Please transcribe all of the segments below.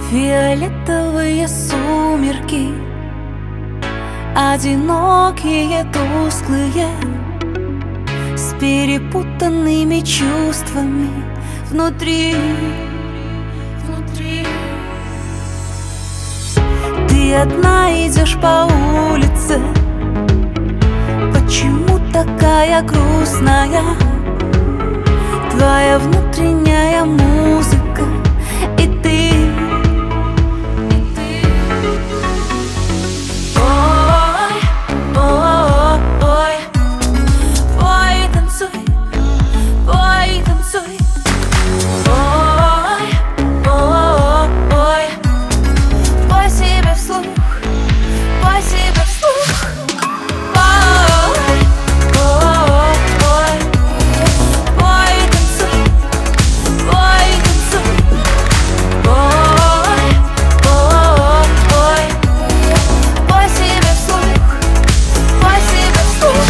Фиолетовые сумерки, одинокие, тусклые, с перепутанными чувствами внутри. Ты одна идешь по улице, почему такая грустная? Твоя внутренняя музыка и ты. Ой, ой, ой, ой, танцуй, ой, танцуй. Ой, ой, ой, пой себе вслух, пой себе вслух. Ой, ой, ой, пой, танцуй, пой, танцуй. Ой, ой, ой, пой себе вслух, пой себе вслух.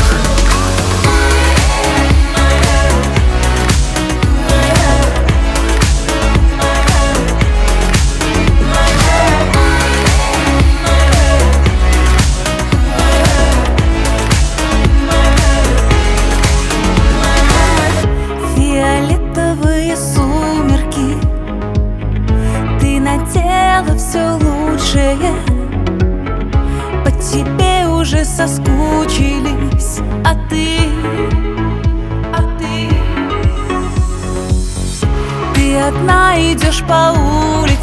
Фиолетовые сумерки, ты надела все лучшее, по тебе уже соскучились, а ты одна идешь по улице,